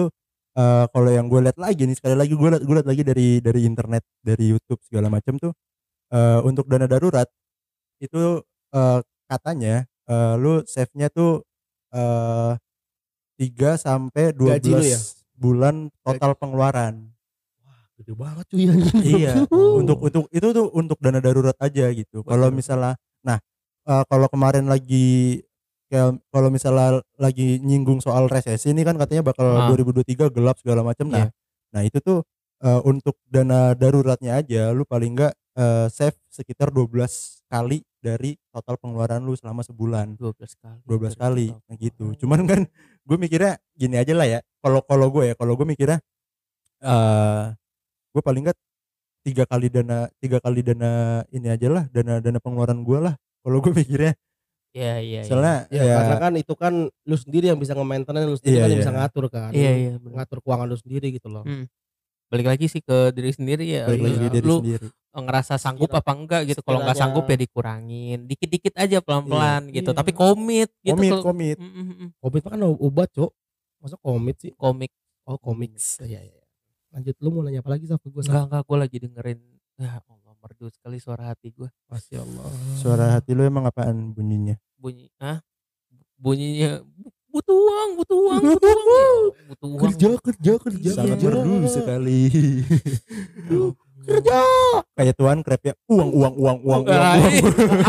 eh, kalau yang gue lihat lagi nih sekali lagi gue lihat gue lihat lagi dari dari internet dari YouTube segala macam tuh eh, untuk dana darurat itu eh, katanya eh, lu save-nya tuh eh, tiga sampai dua Gaji lu ya? belas bulan total pengeluaran. Gede banget cuy anjing. Iya, untuk untuk itu tuh untuk dana darurat aja gitu. Kalau Betul. misalnya nah eh, kalau kemarin lagi kayak kalau misalnya lagi nyinggung soal resesi ini kan katanya bakal Ah. dua ribu dua puluh tiga gelap segala macam. Nah, Iya. nah itu tuh eh, untuk dana daruratnya aja lu paling enggak eh, save sekitar dua belas kali dari total pengeluaran lu selama sebulan. dua belas kali. dua belas dari kali total. nah gitu. Cuman kan gue mikirnya gini aja lah ya. Kalau kalau gue ya, kalau gue mikirnya eh gue paling enggak tiga kali dana tiga kali dana ini aja lah, dana dana pengeluaran gue lah. Kalau gue mikirnya Iya iya iya. soalnya Ya, ya, karena kan itu kan lu sendiri yang bisa nge-maintain, lu sendiri Iya, kan yang iya. bisa ngatur kan. Iya Lu iya benar. ngatur keuangan lu sendiri gitu loh. Hmm. Balik lagi sih ke diri sendiri ya. balik lagi Iya, ke diri lu sendiri. ngerasa sanggup Sekira- apa enggak gitu. Kalau nggak sekiranya- sanggup ya dikurangin, dikit-dikit aja pelan-pelan Iya, gitu. iya. Tapi komit gitu. Komit, Kalau- komit. Mm, mm, mm. Komit kan obat, Cok. Masa komit sih? Komik. Oh, comics. Iya, iya. Lanjut, lu mau nanya apa lagi sama gue? Enggak enggak gue lagi dengerin. Ya Allah, merdu sekali suara hati gue. Masya Allah. Suara hati lu emang apaan bunyinya? Bunyi ah bunyinya "Bu- butuh uang, butuh uang, butuh uang. Ya, butuh uang. Kerja, kerja, kerja, Iya. Sangat kerja. merdu sekali. Kerja. Kayak tuan krep ya, uang uang uang uang uang. Ah, uang.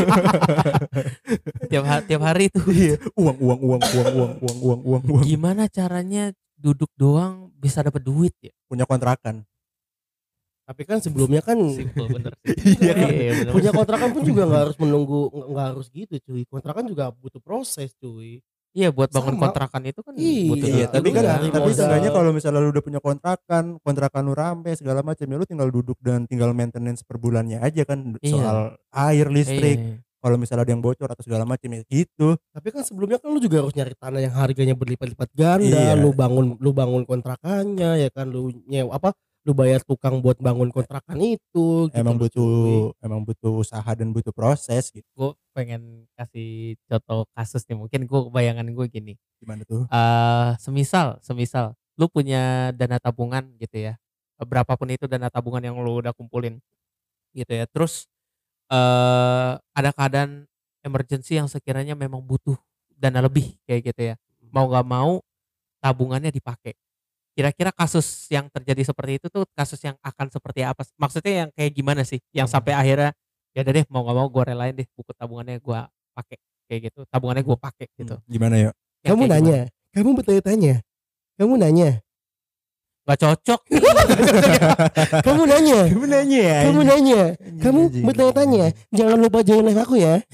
tiap hari tiap hari tuh. Iya, uang uang uang uang uang uang uang uang uang. Gimana caranya duduk doang bisa dapat duit ya? Punya kontrakan. Tapi kan sebelumnya kan Simpel bener sih. Iya kan? Iya, bener. punya kontrakan pun juga nggak harus menunggu, nggak nggak harus gitu cuy. Kontrakan juga butuh proses cuy. Iya buat bangun Sama. kontrakan itu kan Iya, butuh Iya, duit tapi juga. kan dari tapi modal. seenggaknya kalau misalnya lu udah punya kontrakan, kontrakan lu rame segala macam ya lu tinggal duduk dan tinggal maintenance per bulannya aja kan Iya. soal air, listrik. Iya. Kalau misalnya ada yang bocor atau segala macam ya gitu. Tapi kan sebelumnya kan lu juga harus nyari tanah yang harganya berlipat-lipat ganda. Iya. Lu bangun, lu bangun kontrakannya ya kan, lu nyewa apa? Lu bayar tukang buat bangun kontrakan itu. Gitu Emang loh, butuh cuy. emang butuh usaha dan butuh proses gitu. Gue pengen kasih contoh kasus nih, mungkin gue bayangan gue gini. Gimana tuh? eh semisal semisal lu punya dana tabungan gitu ya, berapapun itu dana tabungan yang lu udah kumpulin gitu ya, terus eh ada keadaan emergency yang sekiranya memang butuh dana lebih kayak gitu ya, mau gak mau tabungannya dipakai. Kira-kira kasus yang terjadi seperti itu tuh kasus yang akan seperti apa? Maksudnya yang kayak gimana sih? Yang sampai akhirnya ya udah deh mau gak mau gue relain deh buku tabungannya gue pakai kayak gitu, tabungannya gue pakai gitu. Gimana ya? Yang Kamu kayak nanya, gimana? kamu bertanya-tanya. Kamu nanya. Gak cocok. Kamu nanya. Kamu nanya ya? Kamu nanya. Kamu Anjing. bertanya-tanya. Jangan lupa join live aku ya.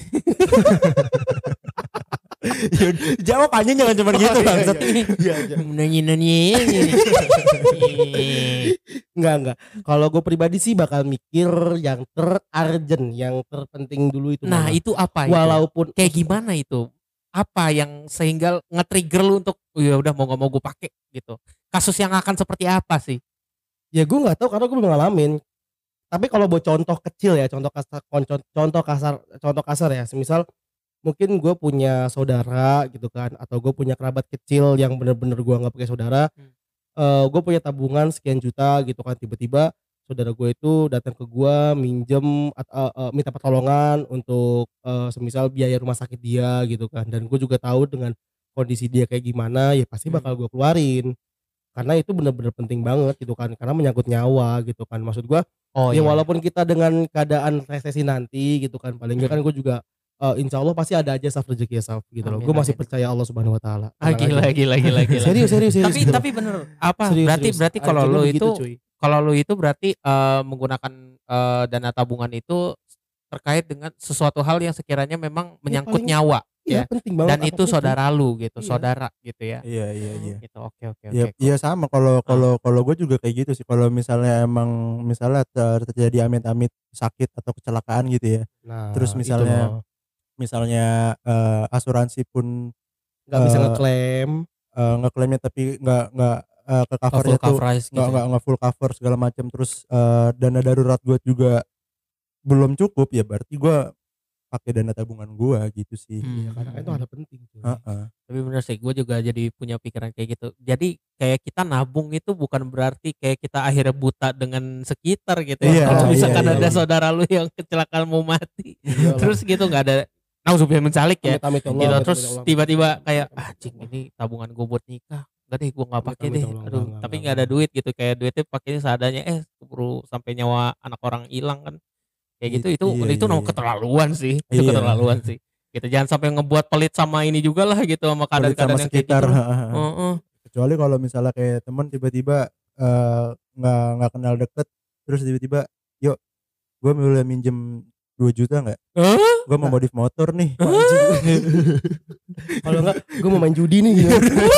Jawabannya jangan cuma gitu bangsat. Iya, iya. Nanya nanya. Enggak, enggak. Kalau gue pribadi sih bakal mikir yang terurgent, yang terpenting dulu itu. Nah malah. itu apa itu? walaupun Kayak gimana itu? Apa yang sehingga nge-trigger lu untuk oh, ya udah mau gak mau gue pakai gitu. Kasus yang akan seperti apa sih? ya gue nggak tahu karena gue belum ngalamin. Tapi kalau buat contoh kecil ya, contoh kasar, contoh, contoh kasar, contoh kasar ya. Semisal mungkin gue punya saudara gitu kan, atau gue punya kerabat kecil yang bener-bener gue nggak pakai saudara. Hmm. Eh, gue punya tabungan sekian juta gitu kan, tiba-tiba saudara gue itu datang ke gue minjem at- eh, eh, minta pertolongan untuk eh, semisal biaya rumah sakit dia gitu kan, dan gue juga tahu dengan kondisi dia kayak gimana, ya pasti bakal gue keluarin karena itu bener-bener penting banget gitu kan, karena menyangkut nyawa gitu kan. Maksud gue Oh ya iya. walaupun kita dengan keadaan resesi nanti gitu kan, paling nggak kan gue juga eh, insya Allah pasti ada aja saf rezeki ya saf gitu loh. Amin, Gue masih amin. percaya Allah subhanahu wa taala. Ah, Tenang gila, aja. gila, gila, gila. Serius, serius, serius. Tapi gitu. tapi bener apa? Serius, berarti serius. berarti kalau Akhirnya lu begitu, itu cuy. kalau lu itu berarti eh, menggunakan eh, dana tabungan itu terkait dengan sesuatu hal yang sekiranya memang menyangkut paling- nyawa Iya, ya. penting banget. Dan itu apapun saudara lu gitu, Iya. saudara gitu ya. Iya iya iya. Gitu. Oke oke Iya oke. iya sama kalau kalau kalau gue juga kayak gitu sih. Kalau misalnya emang misalnya ter- terjadi amit-amit sakit atau kecelakaan gitu ya. Nah, Terus itu misalnya loh. misalnya eh, asuransi pun nggak bisa eh, ngeklaim. eh, ngeklaimnya tapi nggak nggak eh, ke Oh, covernya full tuh coverage gitu. nggak nggak nggak full cover segala macam. Terus eh, dana darurat gue juga belum cukup ya berarti gue pakai dana tabungan gua gitu sih. Hmm. Iya, karena kan itu hal penting cuy. Heeh. Tapi bener sih, gue juga jadi punya pikiran kayak gitu. Jadi kayak kita nabung itu bukan berarti kayak kita akhirnya buta dengan sekitar gitu. Iya, Kalau iya, misalkan iya, ada iya. saudara lu yang kecelakaan mau mati, Iyalah. terus gitu nggak ada, nauzubillah min dzalik ya. Amit-amit ya Allah, Gitu amit-amit terus ya Allah. tiba-tiba kayak Amit-amit ah ya cing Allah. ini tabungan gue buat nikah. Enggak deh, gue nggak pakai Amit-amit deh. ya Allah, Aduh, enggak, enggak, tapi enggak, nggak ada enggak. duit gitu. Kayak duitnya pakainya seadanya, eh keburu sampai nyawa anak orang hilang kan. Kayak gitu, itu Iya, itu iya, no iya. keterlaluan sih. Itu Iya. keterlaluan sih. Gitu jangan sampai ngebuat pelit sama ini juga lah gitu, sama Pelit sama keadaan-keadaan yang kayak sekitar. gitu. Heeh, heeh. Heeh. Kecuali kalau misalnya kayak teman tiba-tiba eh, nggak nggak kenal deket, terus tiba-tiba, yuk, gue boleh minjem dua juta nggak? Hah? Gue mau modif motor nih. Wah, anjing. Kalau enggak gue mau main judi nih gitu.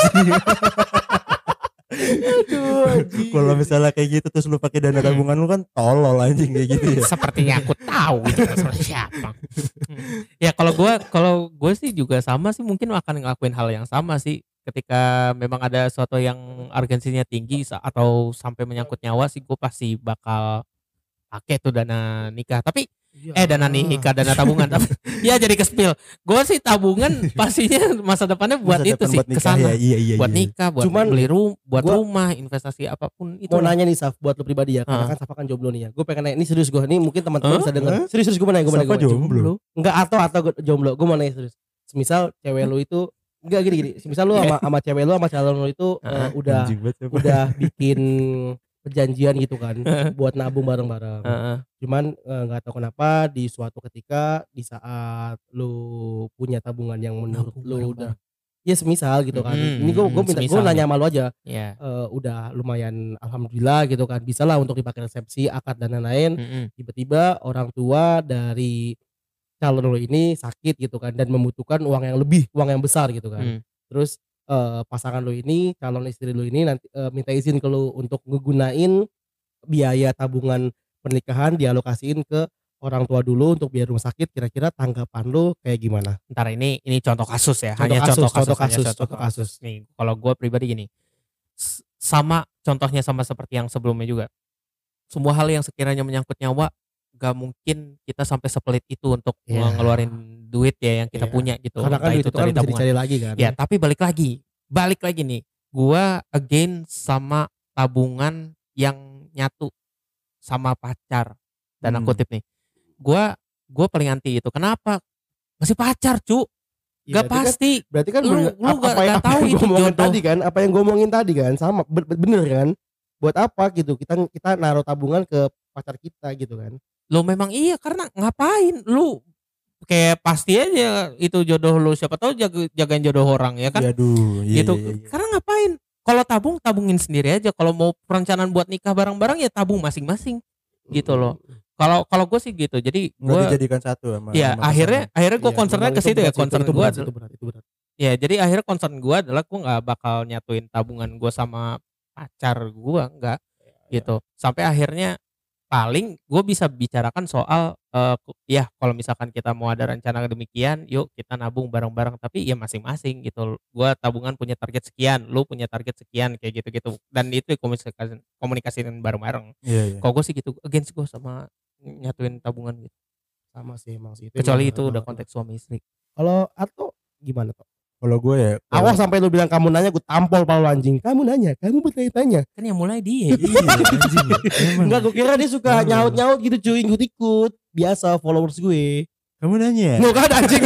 Aduh anjing. Kalau misalnya kayak gitu terus lu pakai dana tabungan lu kan tolol anjing kayak gitu ya. Sepertinya aku tahu itu masalah siapa. Hmm. Ya kalau gue kalau gue sih juga sama sih, mungkin akan ngelakuin hal yang sama sih. Ketika memang ada sesuatu yang urgensinya tinggi sa- atau sampai menyangkut nyawa sih, gue pasti bakal pakai tuh dana nikah. Tapi eh dana nikah, dana tabungan. Tapi ya jadi kespil. Gue sih tabungan pastinya masa depannya buat Masa itu depan sih, buat nikah kesana. ya. Iya iya Buat iya. nikah, buat Cuman beli rum, buat gua- rumah, investasi apapun itu. Mau nanya nih Saf, buat lu pribadi ya, karena Heeh. kan Safa kan jomblo nih ya. Gue pengen nanya, ini serius gue, ini mungkin teman-teman Hah? bisa denger. Hah? Serius serius gue mau nanya, gue mau nanya. Safa gua mau nanya. jomblo. Enggak atau atau gua jomblo, gue mau nanya serius. Semisal cewek lu itu enggak gini gini. Semisal lu sama sama cewek lu sama calon lu itu eh, Heeh. udah Anjing banget siapa. udah bikin perjanjian gitu kan buat nabung bareng-bareng. Heeh. Cuman eh, nggak tahu kenapa di suatu ketika di saat lu punya tabungan yang menurut Nabung lu bareng-bareng. udah ya semisal gitu kan. Mm-mm, Ini gue gue minta gue semisal nanya nih. sama lu aja. Ya. eh, udah lumayan alhamdulillah gitu kan. Bisa lah untuk dipakai resepsi, akad dan lain-lain. Mm-mm. Tiba-tiba orang tua dari calon lu ini sakit gitu kan dan membutuhkan uang yang lebih, uang yang besar gitu kan. Hmm. Terus eh, pasangan lu ini, calon istri lu ini nanti eh, minta izin ke lu untuk ngegunain biaya tabungan pernikahan dialokasiin ke orang tua dulu untuk biaya rumah sakit. Kira-kira tanggapan lu kayak gimana? Ntar ini ini contoh kasus ya, Contoh hanya kasus, contoh kasus, contoh hanya kasus, contoh contoh kasus. kasus. Nih, kalau gue pribadi gini, s- sama contohnya sama seperti yang sebelumnya juga. Semua hal yang sekiranya menyangkut nyawa, gak mungkin kita sampai sepelit itu untuk Iya. ngeluarin duit ya yang kita Iya. punya gitu. Karena kan Entah duit itu kan dari bisa tabungan. dicari lagi kan. Ya, tapi balik lagi, balik lagi nih, gua again sama tabungan yang nyatu sama pacar. Tanda Hmm. kutip nih, gua gua paling anti itu. Kenapa? Masih pacar, cu. Iya, Gak berarti kan- pasti. Berarti kan Lu- bener- lu apa, gak- apa yang, gak apa tahu yang gue itu omongin jodoh. tadi kan, apa yang gue omongin tadi kan sama be- be- bener kan. Buat apa gitu kita kita naruh tabungan ke pacar kita gitu kan. Lo memang iya, karena ngapain lu kayak pasti aja itu jodoh lu, siapa tahu jaga, jagain jodoh orang ya kan. Iya, aduh, iya, Gitu. iya, iya. Karena ngapain? Kalau tabung tabungin sendiri aja. Kalau mau perencanaan buat nikah bareng-bareng ya tabung masing-masing. Gitu loh. Kalau kalau gue sih gitu. Jadi Nggak gue dijadikan satu sama ya sama akhirnya akhirnya gue Iya, concernnya memang ke itu situ ya. berat sih, Concern itu gue berat, itu berat, itu berat. ya jadi akhirnya concern gue adalah gue nggak bakal nyatuin tabungan gue sama pacar gue, nggak gitu. Sampai akhirnya paling gue bisa bicarakan soal eh, ku- ya kalau misalkan kita mau ada rencana demikian, yuk kita nabung bareng-bareng, tapi ya masing-masing gitu. Gue tabungan punya target sekian, lu punya target sekian, kayak gitu-gitu, dan itu komunikasi komunikasiin bareng-bareng. Iya, iya. Kalau gue sih gitu, against gue sama nyatuin tabungan gitu. Sama sih emang sih. Kecuali emang itu berat udah banget. konteks suami istri. Kalau atau gimana tuh? Kalau gue ya, kalau- Awas sampai lu bilang kamu nanya gue tampol pal lu anjing. Kamu nanya, kamu bertanya-tanya. Kan yang mulai dia. iya anjing. Emang. Enggak, gue kira dia suka Emang. nyaut-nyaut gitu cuy, ikut-ikut. Biasa followers gue. Kamu nanya. Nggak kan anjing.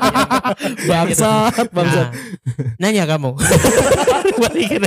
Bangsat, bangsat. Nah, nanya kamu. Balikin.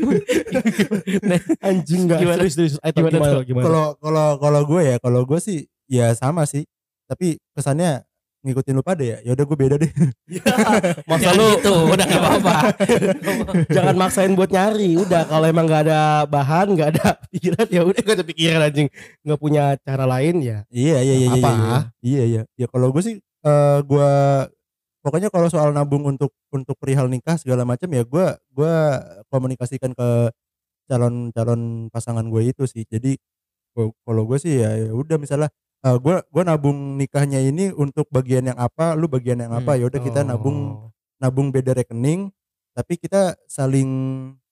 Nah, Anjing enggak Gimana? serius serius. Ayo Gimana gimana, tuh? gimana? Kalau kalau kalau gue ya, kalau gue sih ya sama sih. Tapi kesannya ngikutin lu pada ya. Ya udah gue beda deh. Masa jangan lu gitu, udah gak apa-apa. jangan maksain buat nyari. Udah kalau emang nggak ada bahan, nggak ada pikiran ya udah gak ada pikiran anjing. Nggak punya cara lain ya. Iya iya iya. Apa? Iya iya. Iya iya. Ya kalau gue sih eh gue pokoknya kalau soal nabung untuk untuk perihal nikah segala macam ya gue gue komunikasikan ke calon calon pasangan gue itu sih. Jadi gua- kalau gue sih ya ya udah misalnya eh, gue gue nabung nikahnya ini untuk bagian yang apa, lu bagian yang apa, Hmm. ya udah kita nabung Oh. nabung beda rekening, tapi kita saling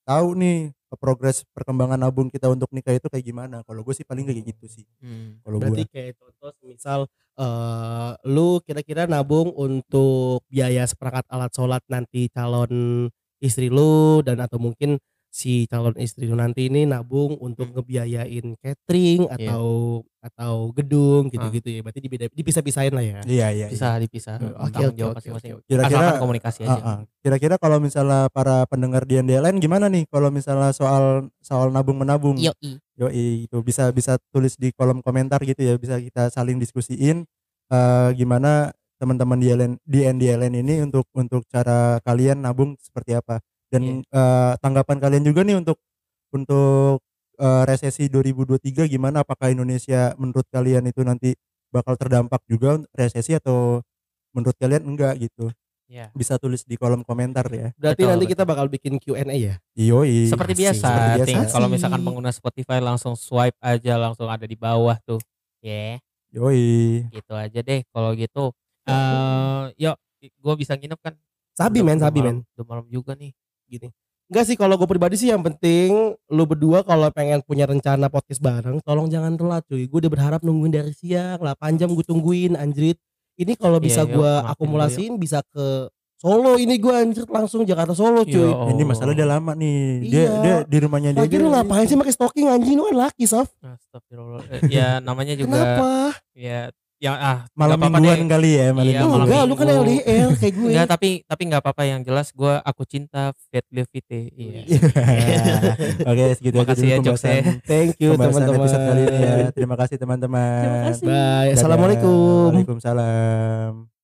tahu nih progres perkembangan nabung kita untuk nikah itu kayak gimana. Kalau gue sih paling kayak gitu sih. Hmm. Kalau Berarti gue kayak contoh misal eh lu kira-kira nabung untuk biaya seperangkat alat sholat nanti calon istri lu, dan atau mungkin si calon istri lu nanti ini nabung untuk Hmm. ngebiayain catering Iya. atau atau gedung Ah. gitu-gitu ya. Berarti dibeda, dipisah-pisahin lah ya. iya iya. iya. Bisa dipisah. Hmm. Oke, Tanggung oke, jawab oke, masing-masing. oke, oke. Kira-kira Asalkan komunikasi Ah, aja. ah. Kira-kira kalau misalnya para pendengar di N D L N gimana nih kalau misalnya soal soal nabung menabung? Yoi. Yoi, itu bisa bisa tulis di kolom komentar gitu ya, bisa kita saling diskusiin eh, gimana teman-teman di L N, di N D L N ini untuk untuk cara kalian nabung seperti apa, dan eh, tanggapan kalian juga nih untuk untuk eh, resesi dua ribu dua puluh tiga gimana, apakah Indonesia menurut kalian itu nanti bakal terdampak juga resesi atau menurut kalian enggak gitu. Ya. Bisa tulis di kolom komentar ya. Berarti Betul, nanti betul. kita bakal bikin Q and A ya. Yoi. Seperti Asik. biasa, Seperti biasa. Ting. Kalau Asik. misalkan pengguna Spotify langsung swipe aja, langsung ada di bawah tuh. Ya, Yoi. gitu aja deh. Kalau gitu, eh, yuk, gue bisa nginep kan? Sabi Udah- men, udah sabi malam- men. Udah malam juga nih. Gini. Enggak sih, kalau gue pribadi sih yang penting lu berdua kalau pengen punya rencana podcast bareng, tolong jangan telat cuy. Gue udah berharap nungguin dari siang, delapan jam gue tungguin anjrit. Ini kalau bisa Iya, yuk, gue maafin akumulasiin bisa ke Solo ini gue anjrit, langsung Jakarta Solo cuy. Yo. Ini masalah dia lama nih. Dia Iya. dia di rumahnya dia. Lagi lu ngapain sih pakai stocking anjing, lu kan laki Sof. Astagfirullah. Eh, ya namanya juga. Kenapa? Ya, ya ah. Malam nggak apa-apa mingguan deh. kali ya, malam Iya, mingguan. malam Enggak, lu kan minggu. L D R kayak gue. Enggak, tapi tapi nggak apa-apa, yang jelas gue aku cinta Fat Levite. Iya. Oke, segitu aja Makasih dulu ya, Jokes, pembahasan, Thank you pembahasan teman-teman. episode kali ini ya. Terima kasih teman-teman. Terima kasih. Bye. Dadah. Assalamualaikum. Waalaikumsalam.